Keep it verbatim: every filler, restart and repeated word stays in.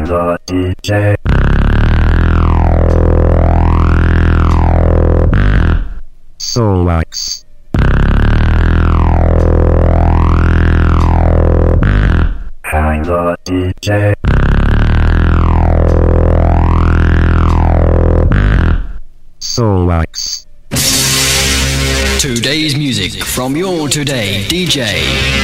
I'm the D J. Soulwax. I'm the D J. Soulwax. Today's music from your today D J.